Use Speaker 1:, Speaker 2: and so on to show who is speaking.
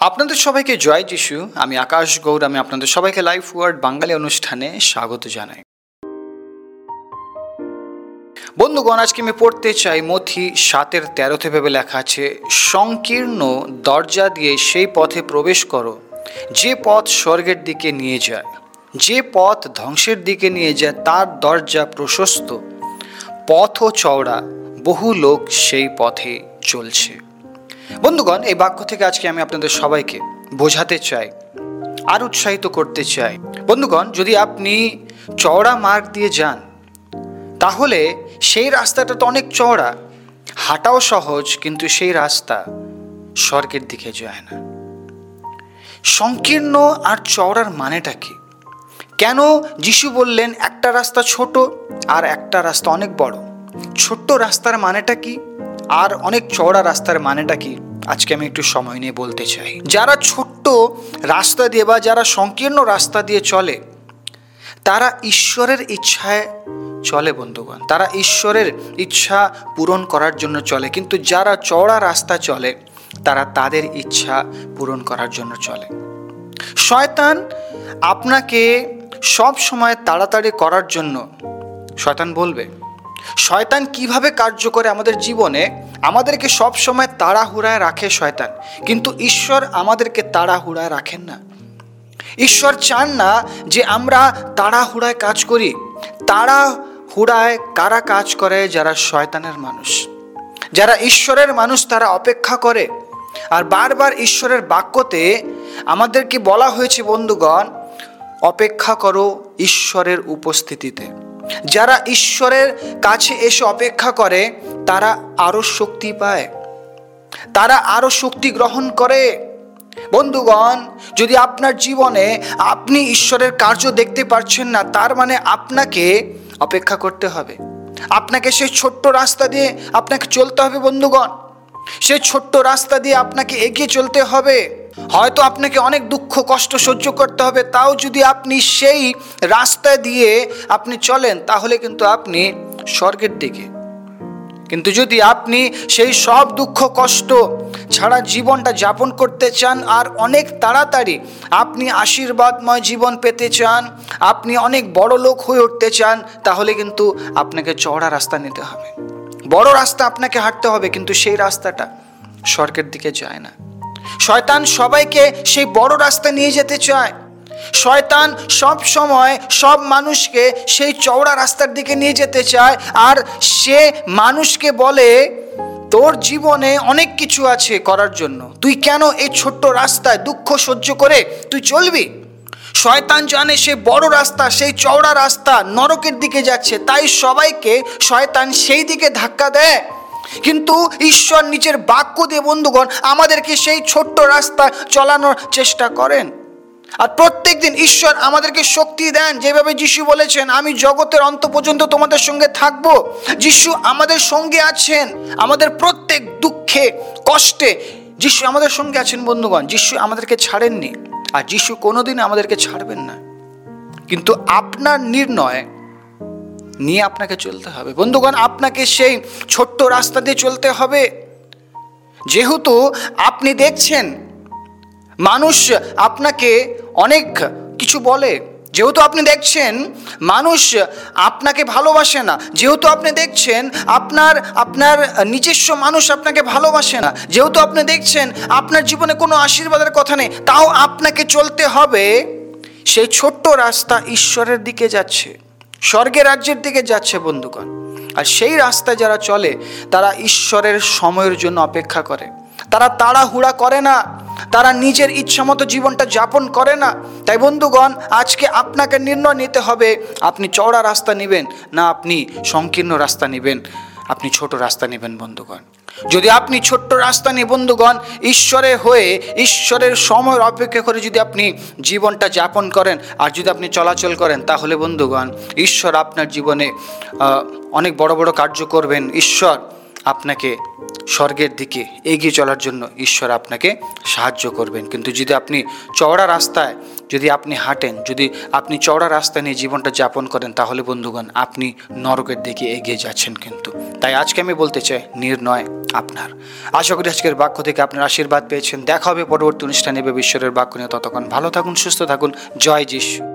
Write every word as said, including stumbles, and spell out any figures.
Speaker 1: আপনাদের সবাইকে জয় যিশু। আমি আকাশ গৌর। আমি আপনাদের সবাইকে লাইফ ওয়ার্ড বাঙালি অনুষ্ঠানে স্বাগত জানাই। বন্ধুগণ, আজকে আমি পড়তে চাই মথি সাতের তেরোতে ভেবে লেখা আছে, সংকীর্ণ দরজা দিয়ে সেই পথে প্রবেশ করো যে পথ স্বর্গের দিকে নিয়ে যায়। যে পথ ধ্বংসের দিকে নিয়ে যায় তার দরজা প্রশস্ত, পথও চওড়া, বহু লোক সেই পথে চলছে। বন্ধুগণ, এই বাক্য থেকে আজকে আমি আপনাদের সবাইকে বোঝাতে চাই, আর উৎসাহিত করতে চাই। বন্ধুগণ, যদি আপনি চওড়া মার্গ দিয়ে যান তাহলে সেই রাস্তাটা তো অনেক চওড়া, হাঁটাও সহজ, কিন্তু সেই রাস্তা স্বর্গের দিকে যায় না। সংকীর্ণ আর চওড়ার মানেটা কি? কেন যিশু বললেন একটা রাস্তা ছোট আর একটা রাস্তা অনেক বড়? ছোট্ট রাস্তার মানেটা কি আর অনেক চওড়া রাস্তার মানেটা কি? আজকে আমি একটু সময় নিয়ে বলতে চাই। যারা ছোট্ট রাস্তা দিয়ে বা যারা সংকীর্ণ রাস্তা দিয়ে চলে তারা ঈশ্বরের ইচ্ছায় চলে। বন্ধুগণ, তারা ঈশ্বরের ইচ্ছা পূরণ করার জন্য চলে, কিন্তু যারা চওড়া রাস্তা চলে তারা তাদের ইচ্ছা পূরণ করার জন্য চলে। শয়তান আপনাকে সব সময় তাড়াতাড়ি করার জন্য শয়তান বলবে। শয়তান কিভাবে কার্য করে আমাদের জীবনে? আমাদেরকে সব সময় তাড়াহুড়ায় রাখে শয়তান, কিন্তু ঈশ্বর আমাদেরকে তাড়াহুড়ায় রাখেন না। ঈশ্বর চান না যে আমরা তাড়াহুড়ায় কাজ করি। তাড়াহুড়ায় কারা কাজ করে? যারা শয়তানের মানুষ। যারা ঈশ্বরের মানুষ তারা অপেক্ষা করে। আর বারবার ঈশ্বরের বাক্যতে আমাদেরকে বলা হয়েছে, বন্ধুগণ, অপেক্ষা করো ঈশ্বরের উপস্থিতিতে। যারা ঈশ্বরের কাছে এসে অপেক্ষা করে তারা আরো শক্তি পায়, তারা আরো শক্তি গ্রহণ করে। বন্ধুগণ, যদি আপনার জীবনে আপনি ঈশ্বরের কার্য দেখতে পারছেন না, তার মানে আপনাকে অপেক্ষা করতে হবে। আপনাকে সেই ছোট্ট রাস্তা দিয়ে আপনাকে চলতে হবে। বন্ধুগণ, সেই ছোট্ট রাস্তা দিয়ে আপনাকে এগিয়ে চলতে হবে। হয়তো আপনাকে অনেক দুঃখ কষ্ট সহ্য করতে হবে, তাও যদি আপনি সেই রাস্তা দিয়ে আপনি চলেন তাহলে কিন্তু আপনি স্বর্গের দিকে। কিন্তু যদি আপনি সেই সব দুঃখ কষ্ট ছাড়া জীবনটা যাপন করতে চান আর অনেক তাড়াতাড়ি আপনি আশীর্বাদময় জীবন পেতে চান, আপনি অনেক বড় লোক হয়ে উঠতে চান, তাহলে কিন্তু আপনাকে চওড়া রাস্তা নিতে হবে, বড় রাস্তা আপনাকে হাঁটতে হবে, কিন্তু সেই রাস্তাটা স্বর্গের দিকে যায় না। শয়তান সবাইকে সেই বড় রাস্তা নিয়ে যেতে চায়। শয়তান সব সময় সব মানুষকে সেই চওড়া রাস্তার দিকে নিয়ে যেতে চায়, আর সে মানুষকে বলে, তোর জীবনে অনেক কিছু আছে করার জন্য, তুই কেন এই ছোট্ট রাস্তায় দুঃখ সহ্য করে তুই চলবি? শয়তান জানে সেই বড় রাস্তা, সেই চওড়া রাস্তা নরকের দিকে যাচ্ছে, তাই সবাইকে শয়তান সেই দিকে ধাক্কা দেয়। কিন্তু ঈশ্বর নিজের বাক্য দিয়ে, বন্ধুগণ, আমাদেরকে সেই ছোট্ট রাস্তা চলানোর চেষ্টা করেন। আর প্রত্যেক দিন ঈশ্বর আমাদেরকে শক্তি দেন, যেভাবে যিশু বলেছেন, আমি জগতের অন্ত পর্যন্ত তোমাদের সঙ্গে থাকবো। যিশু আমাদের সঙ্গে আছেন, আমাদের প্রত্যেক দুঃখে কষ্টে যিশু আমাদের সঙ্গে আছেন। বন্ধুগণ, যিশু আমাদেরকে ছাড়েননি, আর যিশু কোনোদিন আমাদেরকে ছাড়বেন না। কিন্তু আপনার নির্ণয় নিয়ে আপনাকে চলতে হবে। বন্ধুগণ, আপনাকে সেই ছোট্ট রাস্তা দিয়ে চলতে হবে। যেহেতু আপনি দেখছেন মানুষ আপনাকে অনেক কিছু বলে, যেহেতু আপনি দেখছেন মানুষ আপনাকে ভালোবাসে না, যেহেতু আপনি দেখছেন আপনার আপনার নিজস্ব মানুষ আপনাকে ভালোবাসে না, যেহেতু আপনি দেখছেন আপনার জীবনে কোনো আশীর্বাদের কথা নেই, তাও আপনাকে চলতে হবে সেই ছোট্ট রাস্তা ঈশ্বরের দিকে যাচ্ছে, স্বর্গের রাজ্যের দিকে যাচ্ছে। বন্ধুগণ, আর সেই রাস্তায় যারা চলে তারা ঈশ্বরের সময়ের জন্য অপেক্ষা করে, তারা তাড়াহুড়া করে না, তারা নিজের ইচ্ছা মতো জীবনটা যাপন করে না। তাই বন্ধুগণ, আজকে আপনাকে নির্ণয় নিতে হবে, আপনি চওড়া রাস্তা নেবেন না আপনি সংকীর্ণ রাস্তা নেবেন, আপনি ছোট রাস্তা নেবেন। বন্ধুগণ, যদি আপনি ছোট্ট রাস্তা নিয়ে, বন্ধুগণ, ঈশ্বরের হয়ে ঈশ্বরের সময়ের অপেক্ষা করে যদি আপনি জীবনটা যাপন করেন আর যদি আপনি চলাচল করেন, তাহলে বন্ধুগণ, ঈশ্বর আপনার জীবনে অনেক বড় বড় কার্য করবেন। ঈশ্বর আপনাকে স্বর্গের দিকে এগিয়ে চলার জন্য ঈশ্বর আপনাকে সাহায্য করবেন। কিন্তু যদি আপনি চওড়া রাস্তায় যদি আপনি হাঁটেন, যদি আপনি চওড়া রাস্তা নিয়ে জীবনটা যাপন করেন, তাহলে বন্ধুগণ আপনি নরকের দিকে এগিয়ে যাচ্ছেন। কিন্তু তাই আজকে আমি বলতে চাই, নির্ণয় আপনার। আশা করি আজকের বাক্য থেকে আপনার আশীর্বাদ পেয়েছেন। দেখা হবে পরবর্তী অনুষ্ঠানে ঈশ্বরের বাক্য নিয়ে। ততক্ষণ ভালো থাকুন, সুস্থ থাকুন। জয় যিশু।